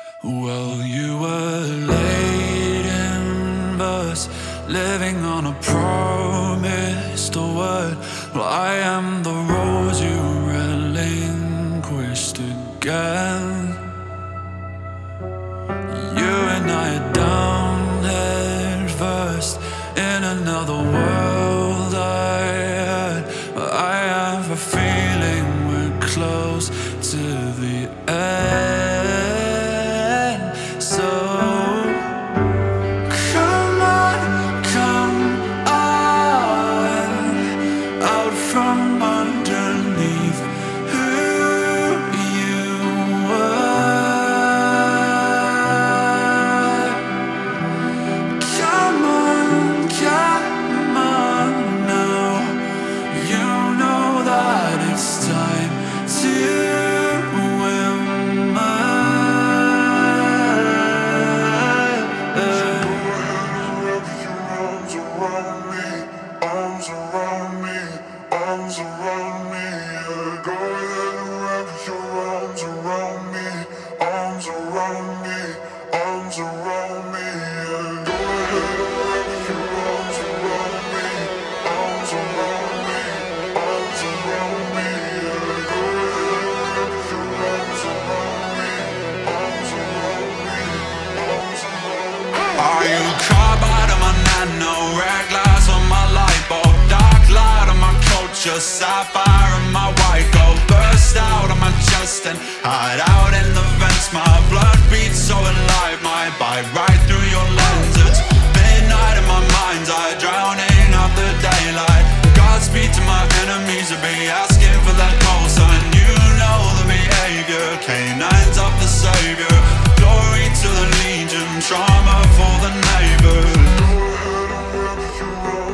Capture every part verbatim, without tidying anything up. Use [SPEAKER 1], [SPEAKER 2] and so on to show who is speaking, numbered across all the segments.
[SPEAKER 1] Well, you were late in verse, living on a promised word. Well, I am the rose you relinquished again. You and I are down head first in another world, I heard. But I have a feeling we're close to the end. So come on, come on, out from underneath who you were. Come on, come on now. You know that it's time to Are you caught out of my nano, red glass on my light bulb, dark light on my culture, sapphire on my white gold, burst out of my chest and hide out in the vents. My blood beats so alive, my bite right through your lens. It's midnight in my mind's eye, drowning out the daylight. Godspeed to my enemies, to be asking for that call sign. You know the behavior, canines of the savior. Glory to the legion, trauma for the neighbors. Go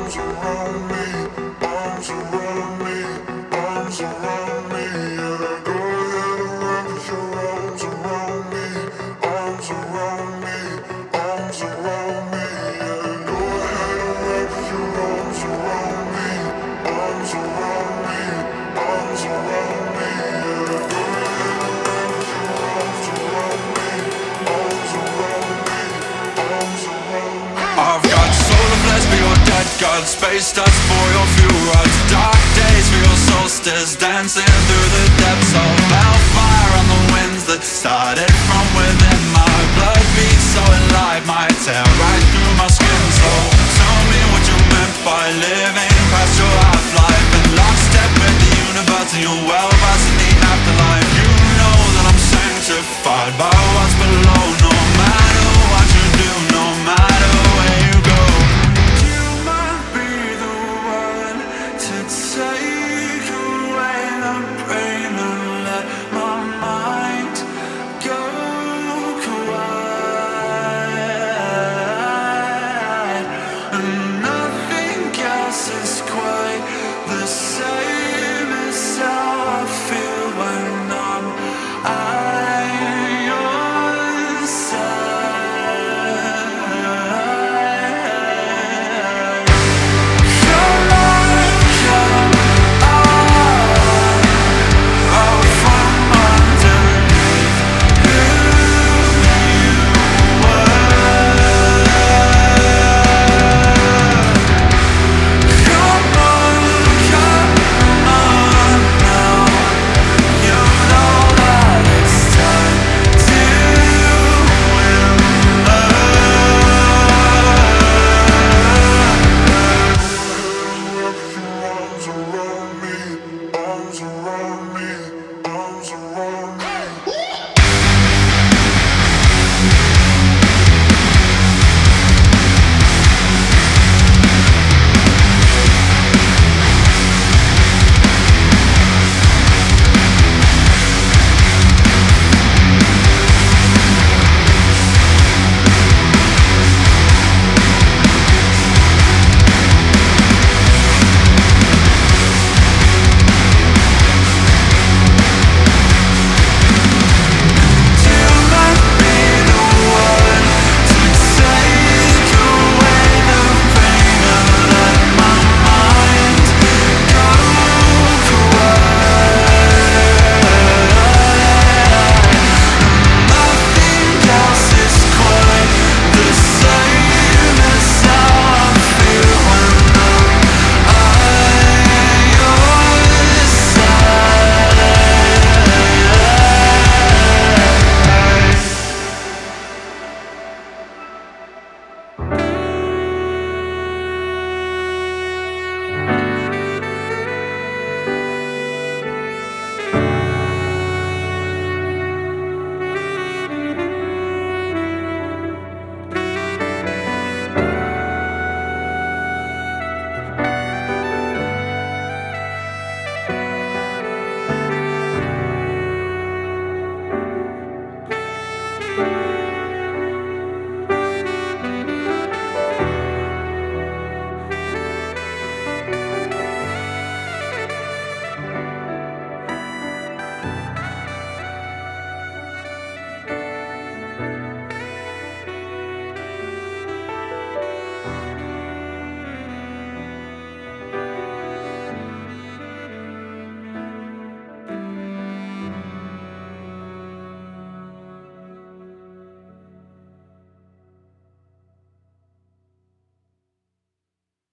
[SPEAKER 1] ahead and wrap your arms around me, arms around me, arms around me, yeah. Go ahead and wrap your arms around me, arms around me, arms around me, yeah. Go ahead and wrap your arms around me, arms around me, arms around me, yeah. Go ahead and wrap your arms around me, arms around me, arms around me. I've got solar flesh for your dead god, space dust for your fuel rods, dark days for your solstice, dancing through the depths of hellfire on the winds that started from within. My blood beats so alive, might tear right through my skin. So tell me what you meant by living past your half-life, and lockstep with the universe and your well past in the afterlife. You know that I'm sanctified by